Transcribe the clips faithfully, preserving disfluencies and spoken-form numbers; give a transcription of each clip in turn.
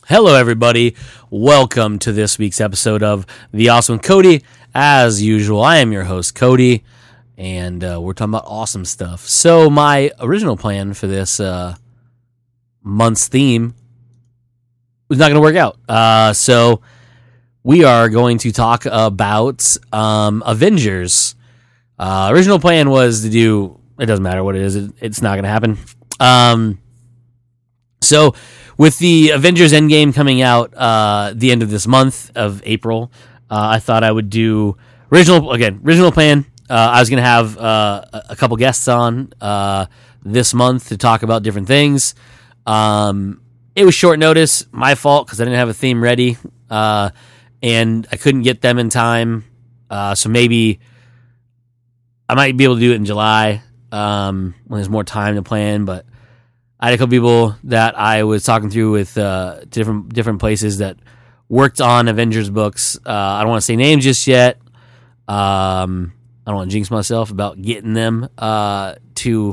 Hello, everybody. Welcome to this week's episode of The Awesome Cody. As usual, I am your host, Cody, and uh, we're talking about awesome stuff. So my original plan for this uh, month's theme was not going to work out. Uh, so we are going to talk about um, Avengers. Uh, original plan was to do, it doesn't matter what it is, it, it's not going to happen. Um, so with the Avengers Endgame coming out uh, the end of this month of April, uh, I thought I would do original again. Original plan. Uh, I was going to have uh, a couple guests on uh, this month to talk about different things. Um, it was short notice, my fault because I didn't have a theme ready, uh, and I couldn't get them in time. Uh, so maybe I might be able to do it in July um, when there's more time to plan, but. I had a couple people that I was talking to with uh, different different places that worked on Avengers books. Uh, I don't want to say names just yet. Um, I don't want to jinx myself about getting them uh, to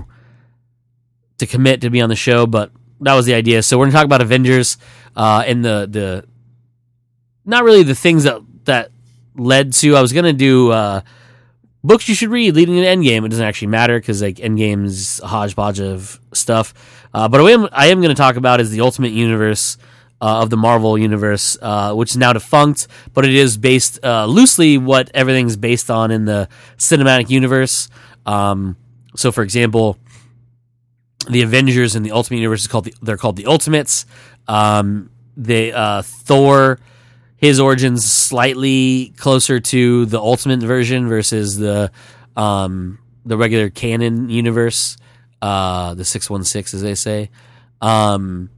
to commit to be on the show, but that was the idea. So we're going to talk about Avengers uh, and the the not really the things that that led to. I was going to do uh, books you should read leading into Endgame. It doesn't actually matter because like Endgame is a hodgepodge of stuff. Uh, but what I am, I am going to talk about is the Ultimate Universe uh, of the Marvel Universe, uh, which is now defunct, but it is based uh, loosely what everything's based on in the cinematic universe. Um, so, for example, the Avengers in the Ultimate Universe is called the, they're called the Ultimates. Um, they uh, Thor, his origins slightly closer to the Ultimate version versus the um, the regular canon universe. Uh, the six one six, as they say. Um,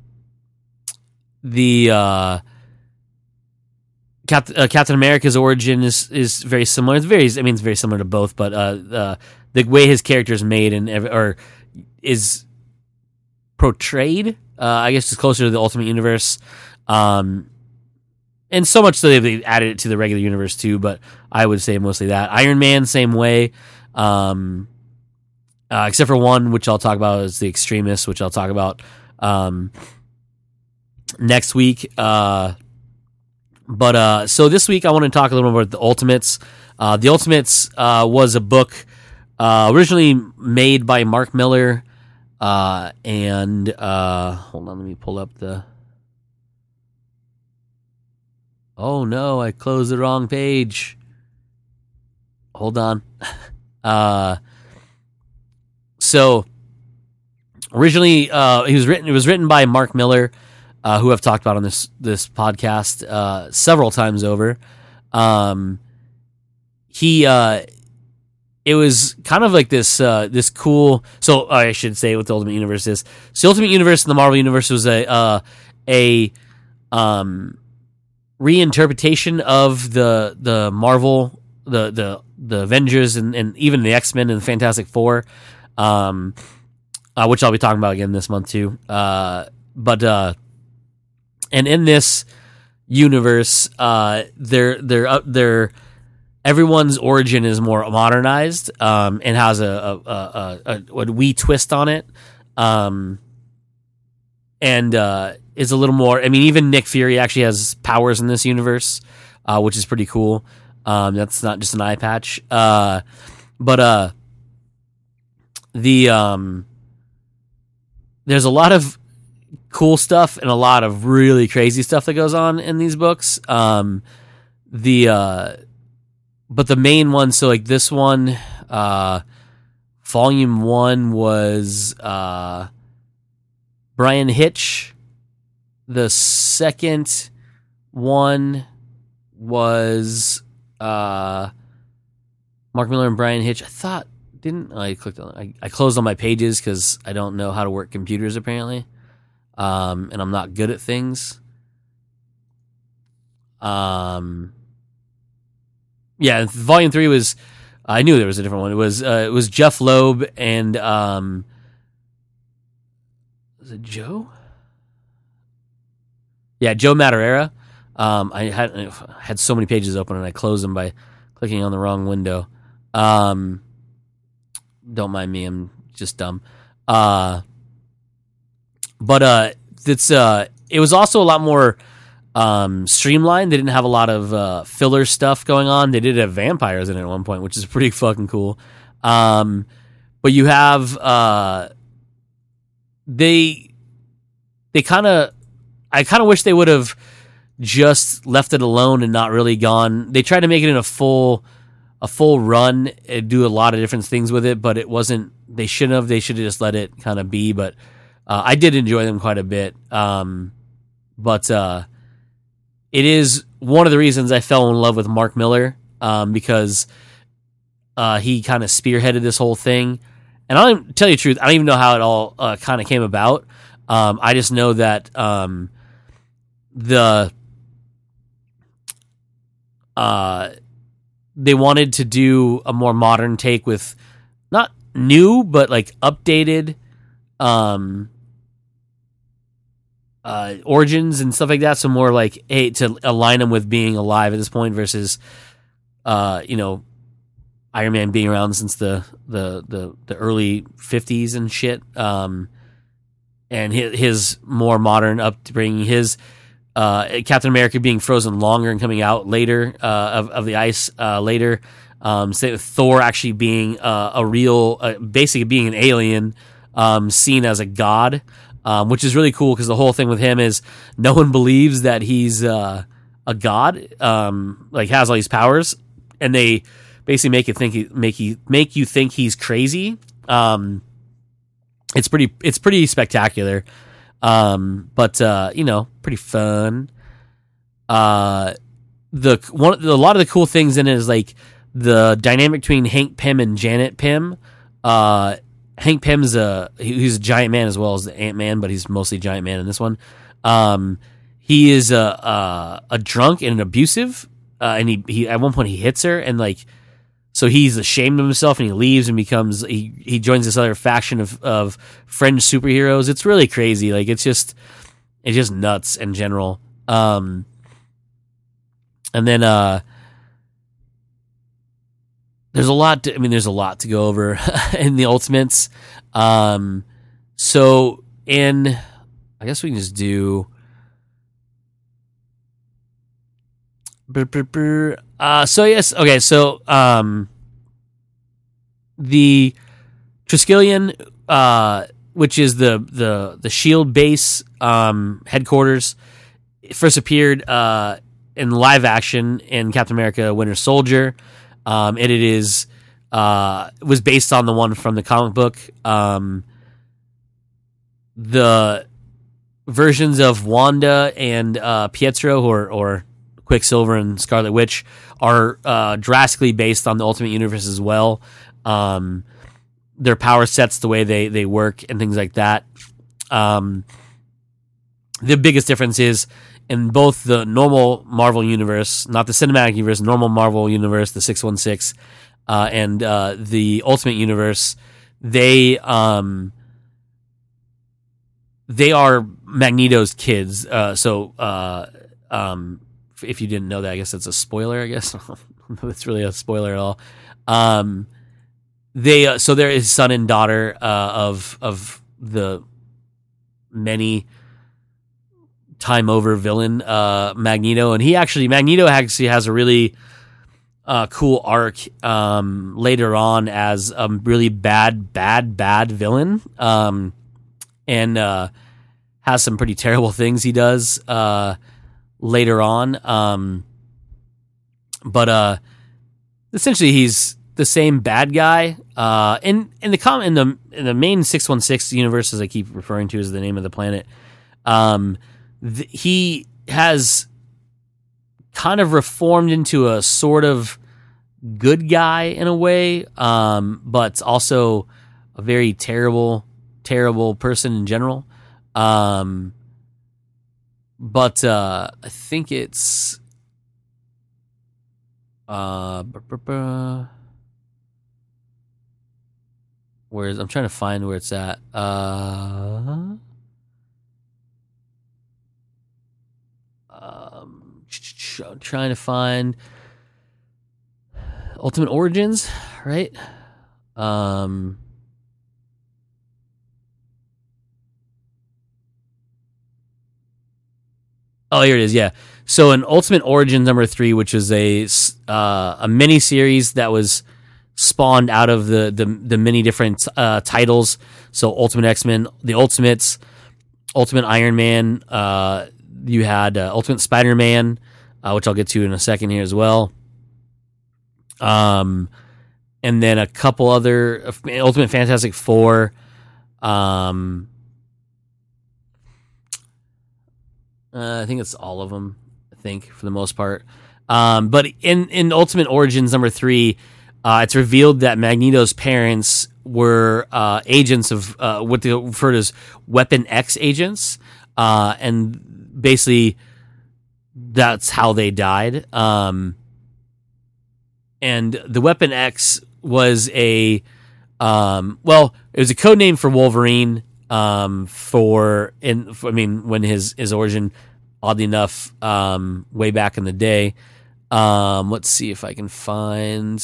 the uh, Cap- uh, Captain America's origin is, is very similar. It's very, I mean, it's very similar to both, but uh, uh, the way his character is made and or is portrayed, uh, I guess, is closer to the Ultimate Universe. Um, and so much so they've added it to the regular universe too, but I would say mostly that. Iron Man, same way. Um, Uh, except for one, which I'll talk about, is the Extremists, which I'll talk about um, next week. Uh, but uh, so this week, I want to talk a little more about the Ultimates. Uh, the Ultimates uh, was a book uh, originally made by Mark Millar, uh, and uh, hold on, let me pull up the. Oh no, I closed the wrong page. Hold on. uh, So, originally, uh, he was written. It was written by Mark Millar, uh, who I've talked about on this this podcast uh, several times over. Um, he, uh, it was kind of like this uh, this cool. So, I should say what the Ultimate Universe is. So, the Ultimate Universe in the Marvel Universe was a uh, a um, reinterpretation of the the Marvel the the the Avengers and, and even the X-Men and the Fantastic Four. Um, uh, which I'll be talking about again this month too. Uh, but uh, and in this universe, uh, they're they're uh, they're everyone's origin is more modernized, um, and has a a, a, a, a wee twist on it, um, and uh, is a little more. I mean, even Nick Fury actually has powers in this universe, uh, which is pretty cool. Um, that's not just an eye patch, uh, but uh. The um, there's a lot of cool stuff and a lot of really crazy stuff that goes on in these books. Um, the uh, but the main one, so like this one, uh, volume one was uh, Brian Hitch. The second one was uh, Mark Millar and Brian Hitch. I thought. Didn't I clicked on I, I closed on my pages because I don't know how to work computers apparently, um, and I'm not good at things. Um, yeah, volume three was I knew there was a different one. It was uh, it was Jeff Loeb and um, was it Joe? Yeah, Joe Madureira. Um, I had I had so many pages open and I closed them by clicking on the wrong window. Um. Don't mind me, I'm just dumb. Uh, but uh, it's uh, it was also a lot more um, streamlined. They didn't have a lot of uh, filler stuff going on. They did have vampires in it at one point, which is pretty fucking cool. Um, but you have uh, they they kind of I kind of wish they would have just left it alone and not really gone. They tried to make it in a full a full run and do a lot of different things with it, but it wasn't. They shouldn't have. They should have just let it kind of be. But uh, I did enjoy them quite a bit. Um, but uh, it is one of the reasons I fell in love with Mark Miller, um, because uh, he kind of spearheaded this whole thing. And I'll even tell you the truth, I don't even know how it all uh, kind of came about. Um, I just know that um, the uh, they wanted to do a more modern take with not new, but like updated um, uh, origins and stuff like that. So more like, hey, to align them with being alive at this point versus, uh, you know, Iron Man being around since the the the, the early fifties and shit. Um, and his, his more modern upbringing, his uh, Captain America being frozen longer and coming out later uh, of of the ice uh, later. Um, say Thor actually being uh, a real, uh, basically being an alien, um, seen as a god, um, which is really cool because the whole thing with him is no one believes that he's uh, a god, um, like has all these powers, and they basically make you think he, make you make you think he's crazy. Um, it's pretty it's pretty spectacular, um, but uh, you know, pretty fun. Uh, the one a lot of the cool things in it is like the dynamic between Hank Pym and Janet Pym. Uh, Hank Pym's a he's a giant man as well as the Ant-Man, but he's mostly giant man in this one. Um, he is a a, a drunk and an abusive, uh, and he, he at one point he hits her, and like so he's ashamed of himself and he leaves and becomes he, he joins this other faction of of fringe superheroes. It's really crazy. Like it's just it's just nuts in general. Um, and then uh. There's a lot. To, I mean, there's a lot to go over in the Ultimates. Um, so, in I guess we can just do. Uh, so yes, okay. So, um, the Triskelion, uh, which is the the the Shield base um, headquarters, first appeared uh, in live action in Captain America: Winter Soldier. Um, and it is uh, was based on the one from the comic book. Um, the versions of Wanda and uh, Pietro, or, or Quicksilver and Scarlet Witch, are uh, drastically based on the Ultimate Universe as well. Um, their power sets, the way they, they work, and things like that. Um, the biggest difference is, in both the normal Marvel universe, not the cinematic universe, normal Marvel universe, the six one six, uh, and uh, the Ultimate Universe, they um, they are Magneto's kids. Uh, so, uh, um, if you didn't know that, I guess that's a spoiler. I guess it's really a spoiler at all. Um, they uh, so they're his son and daughter uh, of of the many time over villain uh Magneto, and he actually Magneto actually has a really uh cool arc um later on as a really bad bad bad villain, um and uh has some pretty terrible things he does uh later on, um but uh essentially he's the same bad guy uh in in the com in the in the main six one six universe, as I keep referring to as the name of the planet. um The, he has kind of reformed into a sort of good guy in a way, um, but also a very terrible, terrible person in general. Um, but uh, I think it's uh, where's I'm trying to find where it's at. Uh, Um, trying to find Ultimate Origins, right? Um, Oh, here it is. Yeah. So in Ultimate Origins number three, which is a uh, a mini series that was spawned out of the the, the many different uh, titles. So Ultimate X-Men, the Ultimates, Ultimate Iron Man. Uh, you had uh, Ultimate Spider-Man, uh, which I'll get to in a second here as well. Um, and then a couple other uh, Ultimate Fantastic Four. Um, uh, I think it's all of them. I think for the most part. Um, but in in Ultimate Origins number three, uh, it's revealed that Magneto's parents were uh, agents of uh, what they referred as Weapon X agents, uh, and basically that's how they died. Um, and the Weapon X was a um, well, it was a code name for Wolverine. Um, for in I mean, when his his origin, oddly enough, um, way back in the day. Um, let's see if I can find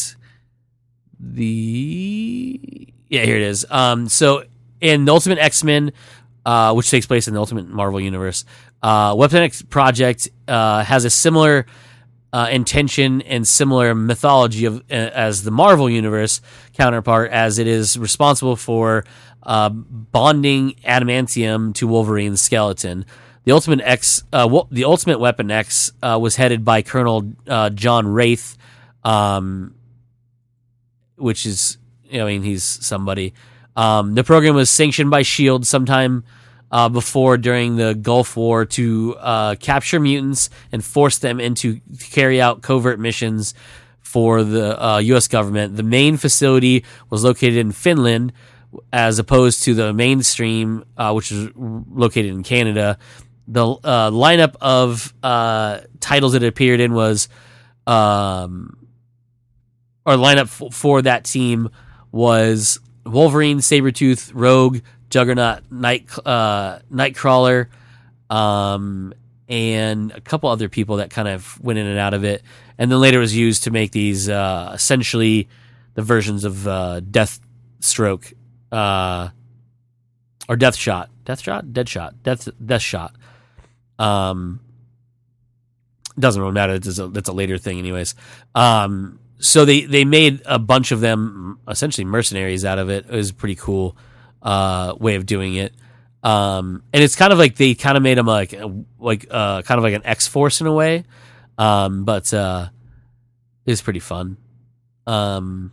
the yeah here it is. Um, so in the Ultimate X-Men, uh, which takes place in the Ultimate Marvel universe, uh, Weapon X Project uh, has a similar uh, intention and similar mythology of uh, as the Marvel universe counterpart, as it is responsible for uh, bonding adamantium to Wolverine's skeleton. The Ultimate X, uh, w- the Ultimate Weapon X, uh, was headed by Colonel uh, John Wraith, um, which is, you know, I mean, he's somebody. Um, the program was sanctioned by SHIELD sometime uh, before during the Gulf War to uh, capture mutants and force them into to carry out covert missions for the uh, U S government. The main facility was located in Finland, as opposed to the mainstream, uh, which is located in Canada. The uh, lineup of uh, titles that it appeared in was, um, or lineup f- for that team was Wolverine, Sabretooth, Rogue, Juggernaut, Night, uh, Nightcrawler, um, and a couple other people that kind of went in and out of it. And then later was used to make these uh, essentially the versions of uh, Deathstroke, uh, or Deathshot, Deathshot, Deadshot, Death, Deathshot. Um, doesn't really matter. It's a, that's a later thing, anyways. Um, so they, they made a bunch of them essentially mercenaries out of it. It was a pretty cool uh, way of doing it. Um, and it's kind of like they kind of made them like like uh, kind of like an X Force in a way. Um, but uh, it was pretty fun. Um,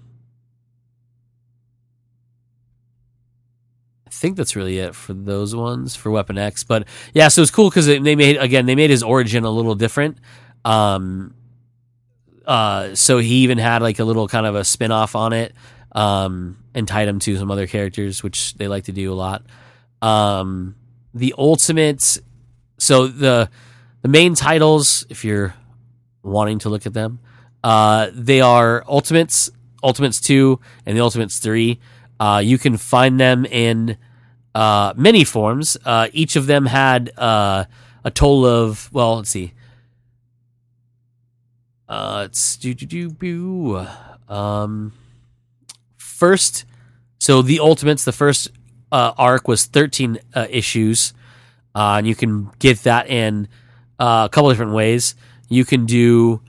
I think that's really it for those ones for Weapon X. But yeah, so it's cool because they made again they made his origin a little different. Um, uh, so he even had like a little kind of a spin-off on it, um, and tied him to some other characters, which they like to do a lot. Um, the Ultimate, so the the main titles, if you're wanting to look at them, uh, they are Ultimates, Ultimates two, and the Ultimates three. Uh, you can find them in uh, many forms. Uh, each of them had uh, a total of, well, let's see. Uh, it's do do do boo. Um, first, so the Ultimates, the first uh, arc was thirteen uh, issues, uh, and you can get that in uh, a couple different ways. You can do.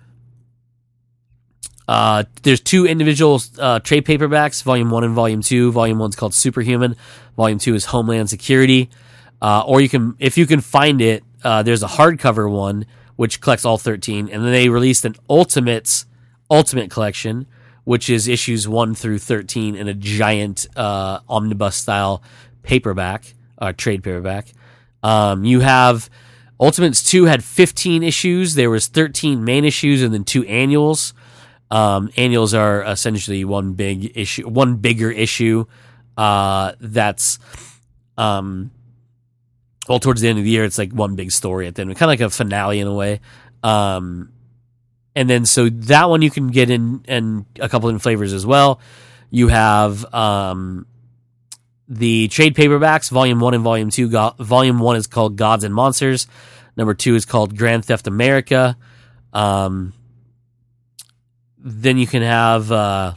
Uh, there's two individual uh, trade paperbacks, Volume One and Volume Two. Volume One's called Superhuman. Volume Two is Homeland Security. Uh, or you can, if you can find it, uh, there's a hardcover one which collects all thirteen, and then they released an Ultimates Ultimate Collection, which is issues one through thirteen in a giant uh, omnibus style paperback, uh, trade paperback. Um, you have Ultimates Two had fifteen issues. There was thirteen main issues and then two annuals. Um, annuals are essentially one big issue, one bigger issue. Uh, that's, um, well, towards the end of the year, it's like one big story at the end, kind of like a finale in a way. Um, and then so that one you can get in, in a couple of flavors as well. You have, um, the trade paperbacks, volume one and volume two. Go- volume one is called Gods and Monsters. Number two is called Grand Theft America. Um, Then you can have, uh,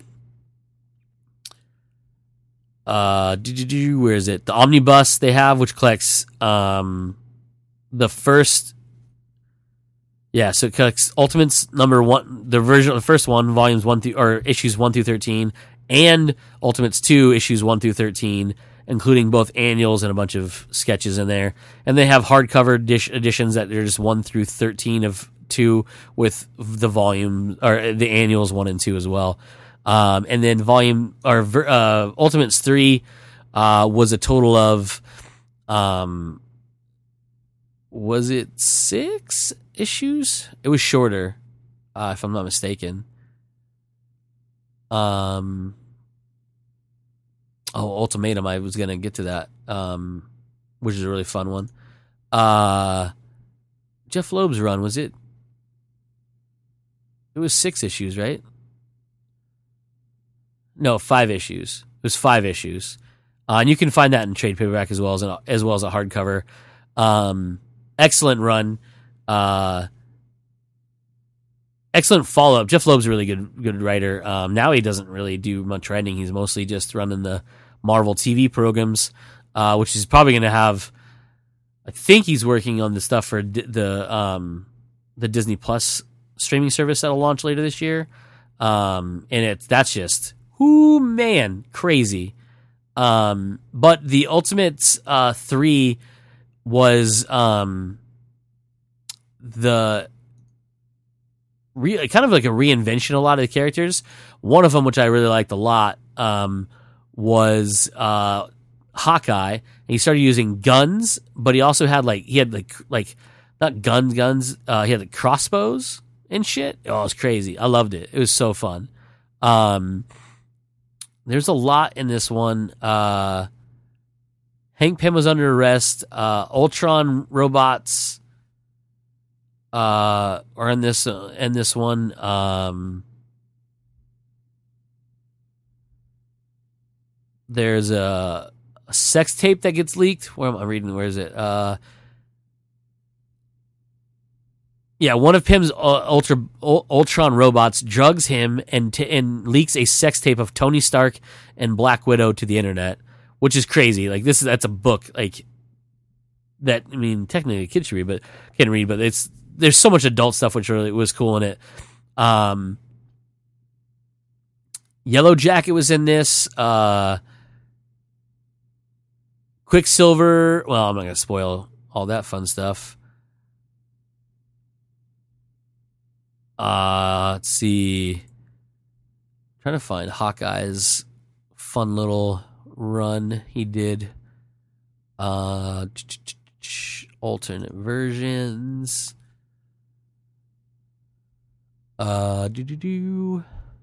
uh, where is it? The Omnibus they have, which collects um, the first Yeah, so it collects Ultimates number one, the version, the first one, volumes one through, or issues one through thirteen, and Ultimates two, issues one through thirteen, including both annuals and a bunch of sketches in there. And they have hardcover dish editions that are just one through thirteen of two, with the volume, or the annuals one and two as well. Um, and then volume, or uh, Ultimates three uh, was a total of, um, was it six issues? It was shorter, uh, if I'm not mistaken. Um, oh, Ultimatum, I was going to get to that, um, which is a really fun one. Uh, Jeff Loeb's run, was it? It was six issues, right? No, five issues. It was five issues. Uh, and you can find that in trade paperback as well as an, as well as a hardcover. Um, excellent run. Uh, excellent follow up. Jeff Loeb's a really good good writer. Um, now he doesn't really do much writing. He's mostly just running the Marvel T V programs, uh, which is probably going to have. I think he's working on the stuff for D- the um, the Disney Plus streaming service that'll launch later this year. Um, and it's that's just whoo man crazy. Um, but the Ultimates uh, three was um, the re- kind of like a reinvention of a lot of the characters. One of them, which I really liked a lot, um, was uh, Hawkeye. And he started using guns, but he also had like he had like like not guns, guns. Uh, he had like crossbows and shit. Oh, it was crazy. I loved it. It was so fun. Um, there's a lot in this one. Uh, Hank Pym was under arrest. Uh, Ultron robots uh, are in this uh, in this one. Um, there's a, a sex tape that gets leaked. Where am I reading? Where is it? Uh, Yeah, one of Pym's uh, Ultra, Ultron robots drugs him and t- and leaks a sex tape of Tony Stark and Black Widow to the internet, which is crazy. Like this is that's a book like that. I mean, technically a kid should read, but can read. But it's there's so much adult stuff which really was cool in it. Um, Yellow Jacket was in this. Uh, Quicksilver. Well, I'm not gonna spoil all that fun stuff. Uh, let's see. I'm trying to find Hawkeye's fun little run he did. Uh, alternate versions. Uh, do do do.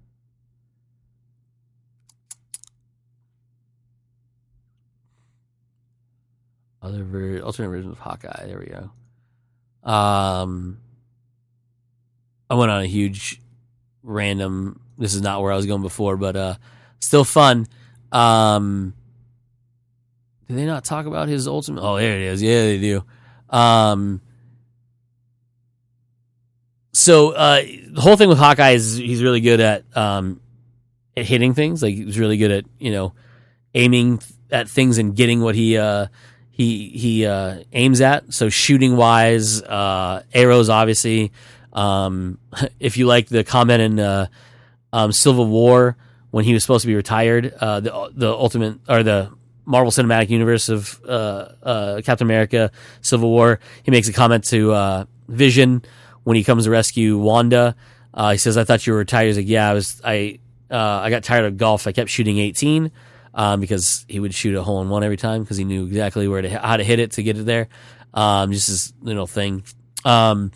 Other ver- alternate versions of Hawkeye. There we go. Um. I went on a huge random, this is not where I was going before, but uh, still fun. Um, did they not talk about his ultimate? Oh, there it is. Yeah, they do. Um, so uh, the whole thing with Hawkeye is he's really good at, um, at hitting things. Like he's really good at, you know, aiming at things and getting what he uh, he he uh, aims at. So shooting wise, uh, arrows obviously. Um, if you like the comment in uh, um, Civil War when he was supposed to be retired, uh, the the ultimate or the Marvel Cinematic Universe of uh, uh, Captain America, Civil War, he makes a comment to uh, Vision when he comes to rescue Wanda. Uh, he says, "I thought you were retired." He's like, "Yeah, I was. I uh, I got tired of golf. I kept shooting eighteen um, because he would shoot a hole in one every time because he knew exactly where to how to hit it to get it there. Um, just this little thing." Um,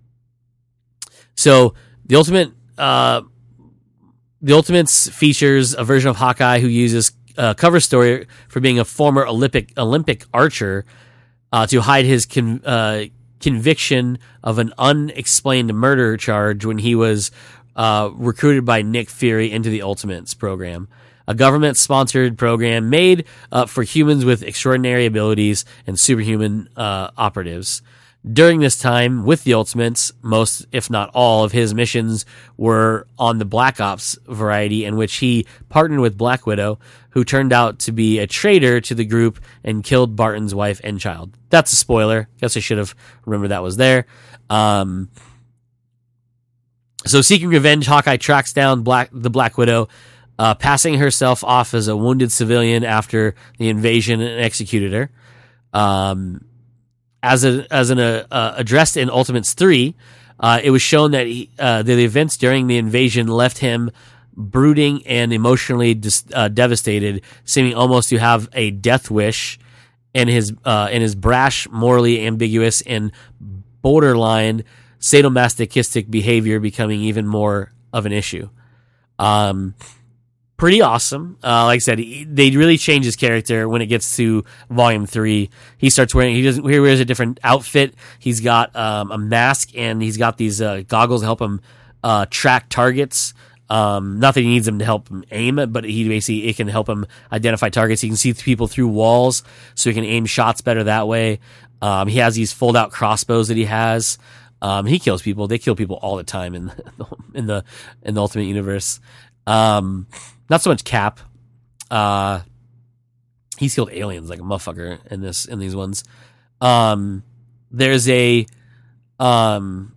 So the ultimate, uh, the Ultimates features a version of Hawkeye who uses a cover story for being a former Olympic Olympic archer uh, to hide his con- uh, conviction of an unexplained murder charge when he was uh, recruited by Nick Fury into the Ultimates program, a government-sponsored program made uh, for humans with extraordinary abilities and superhuman uh, operatives. During this time with the Ultimates, most, if not all, of his missions were on the Black Ops variety, in which he partnered with Black Widow, who turned out to be a traitor to the group and killed Barton's wife and child. That's a spoiler. Guess I should have remembered that was there. Um, So, seeking revenge, Hawkeye tracks down Black the Black Widow, uh, passing herself off as a wounded civilian after the invasion and executed her. Um, as a, as an uh, uh, addressed in Ultimates three, uh, it was shown that he, uh, the events during the invasion left him brooding and emotionally dis- uh, devastated, seeming almost to have a death wish, and his uh, and his brash, morally ambiguous, and borderline sadomasochistic behavior becoming even more of an issue. Um, pretty awesome. Uh, like I said, he, they really change his character when it gets to Volume Three. He starts wearing he doesn't he wears a different outfit. He's got um, a mask, and he's got these uh, goggles to help him uh, track targets. Um, not that he needs them to help him aim, but he basically it can help him identify targets. He can see people through walls, so he can aim shots better that way. Um, he has these fold out crossbows that he has. Um, he kills people. They kill people all the time in the, in the in the Ultimate Universe. Um, not so much Cap. Uh, he's killed aliens like a motherfucker in this in these ones. Um, there's a um,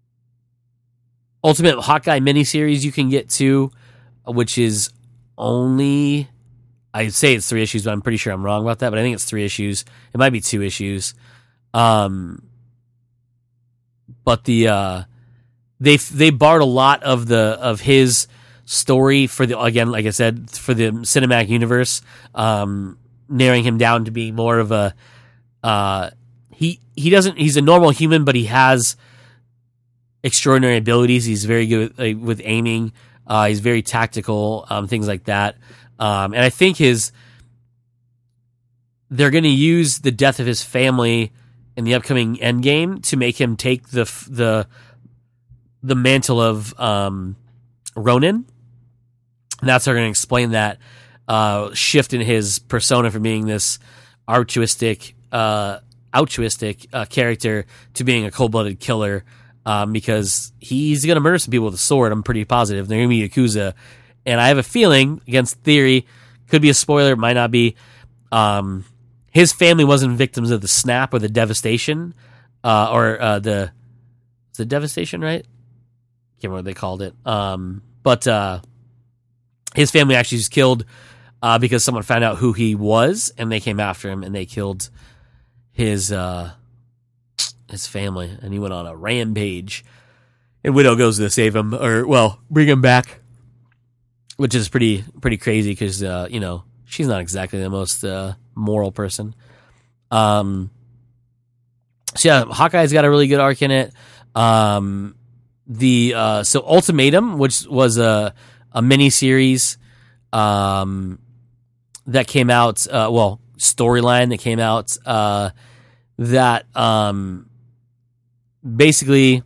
Ultimate Hawkeye miniseries you can get to, which is only I'd say it's three issues, but I'm pretty sure I'm wrong about that. But I think it's three issues. It might be two issues. Um. But the uh, they they borrowed a lot of the of his story for the again, like I said, for the cinematic universe, um, narrowing him down to be more of a uh, he he doesn't he's a normal human, but he has extraordinary abilities. He's very good with, uh, with aiming. Uh, he's very tactical, um, things like that. Um, and I think his they're going to use the death of his family in the upcoming Endgame to make him take the the the mantle of um, Ronin. And that's how they're going to explain that uh, shift in his persona from being this altruistic, uh, altruistic uh, character to being a cold-blooded killer. Um, because he's going to murder some people with a sword. I'm pretty positive they're going to be Yakuza, and I have a feeling, against theory, could be a spoiler, might not be. Um, His family wasn't victims of the snap or the devastation, uh, or uh, the the devastation, right? Can't remember what they called it. Um, but uh, his family actually was killed uh, because someone found out who he was, and they came after him, and they killed his uh, his family, and he went on a rampage. And Widow goes to save him, or well, bring him back, which is pretty pretty crazy because uh, you know. She's not exactly the most uh, moral person. Um, so yeah, Hawkeye's got a really good arc in it. Um, the uh, so Ultimatum, which was a a mini series um, that came out, uh, well, storyline that came out uh, that um, basically.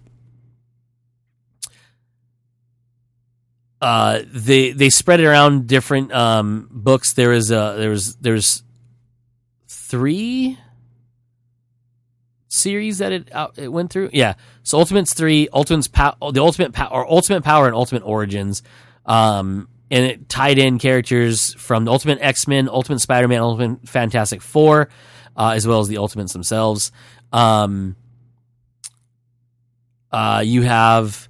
Uh, they they spread it around different um, books. There was uh, there was there's three series that it uh, it went through. Yeah, so Ultimates three, Ultimates pow- the Ultimate power or Ultimate Power and Ultimate Origins, um, and it tied in characters from the Ultimate X-Men, Ultimate Spider-Man, Ultimate Fantastic Four, uh, as well as the Ultimates themselves. Um, uh, you have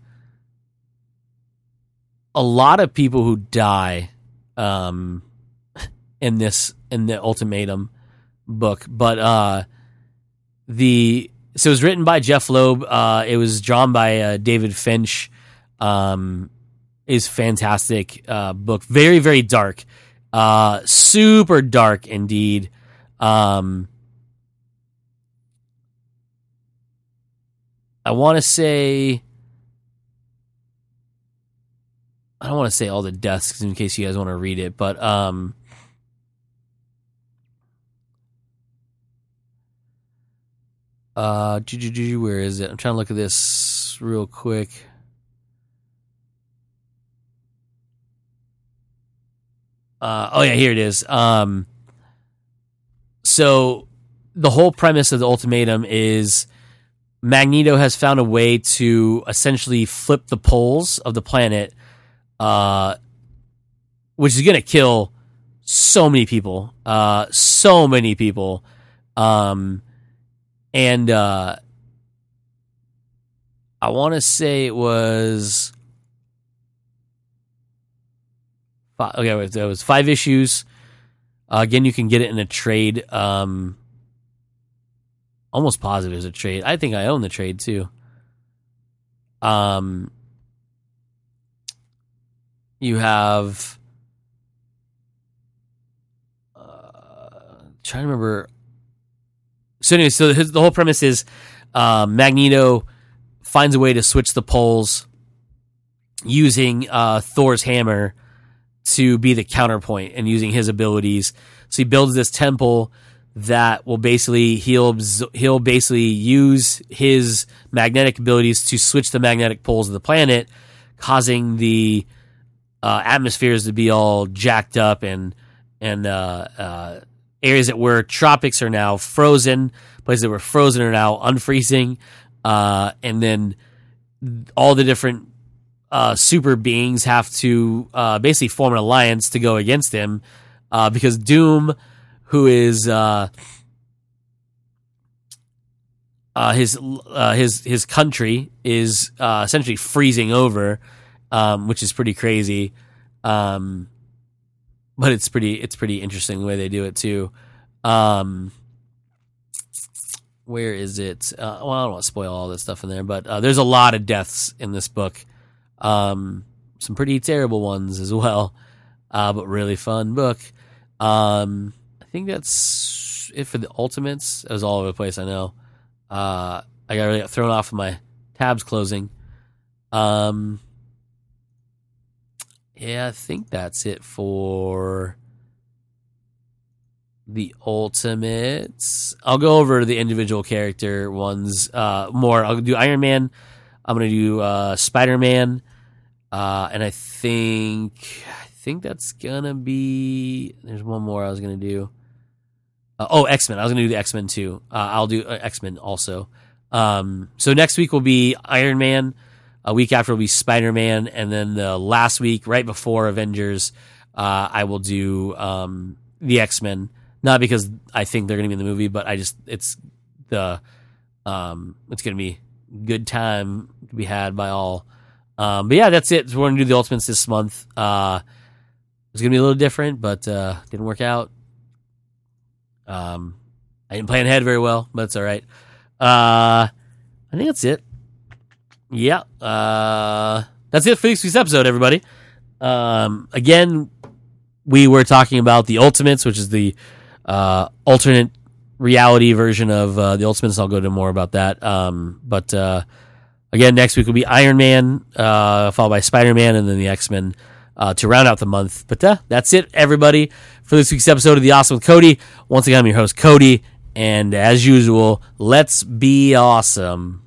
a lot of people who die um, in this in the Ultimatum book, but uh, the so it was written by Jeff Loeb. Uh, it was drawn by uh, David Finch. Um, is fantastic uh, book, very very dark, uh, super dark indeed. Um, I want to say. I don't want to say all the deaths in case you guys want to read it, but um, uh, where is it? I'm trying to look at this real quick. Uh, oh yeah, here it is. Um, so the whole premise of the Ultimatum is Magneto has found a way to essentially flip the poles of the planet. Uh, which is going to kill so many people, uh, so many people. Um, and, uh, I want to say it was five, okay, it was five issues. Uh, again, you can get it in a trade. Um, almost positive it's a trade. I think I own the trade too. Um, you have. Uh, trying to remember. So anyway, so his, the whole premise is uh, Magneto finds a way to switch the poles using uh, Thor's hammer to be the counterpoint and using his abilities. So he builds this temple that will basically he'll he'll basically use his magnetic abilities to switch the magnetic poles of the planet, causing the uh, atmospheres to be all jacked up, and and uh, uh, areas that were tropics are now frozen, places that were frozen are now unfreezing, uh, and then all the different uh, super beings have to uh, basically form an alliance to go against him, uh, because Doom, who is uh, uh, his uh, his his country is uh, essentially freezing over, um, which is pretty crazy, um, but it's pretty it's pretty interesting the way they do it too. Um, where is it? Uh, well, I don't want to spoil all this stuff in there, but uh, there's a lot of deaths in this book, um, some pretty terrible ones as well, uh, but really fun book. Um, I think that's it for the Ultimates. It was all over the place, I know. Uh, I got really got thrown off of my tabs closing. Um, yeah, I think that's it for the Ultimates. I'll go over the individual character ones uh, more. I'll do Iron Man. I'm going to do uh, Spider-Man. Uh, and I think... I think that's going to be... There's one more I was going to do. Uh, oh, X-Men. I was going to do the X-Men too. Uh, I'll do uh, X-Men also. Um, so next week will be Iron Man. A week after will be Spider-Man. And then the last week, right before Avengers, uh, I will do um, the X-Men. Not because I think they're going to be in the movie, but I just... It's the... Um, it's going to be good time to be had by all. Um, but yeah, that's it. So we're going to do the Ultimates this month. Uh, it's going to be a little different, but uh, didn't work out. Um, I didn't plan ahead very well, but it's all right. Uh, I think that's it. Yeah. Uh, that's it for this week's episode, everybody. Um, again, we were talking about the Ultimates, which is the uh, alternate reality version of uh, the Ultimates. I'll go into more about that. Um, but uh, again, next week will be Iron Man, uh, followed by Spider-Man, and then the X-Men uh, to round out the month. But uh, that's it, everybody, for this week's episode of The Awesome with Cody. Once again, I'm your host, Cody, and as usual, let's be awesome.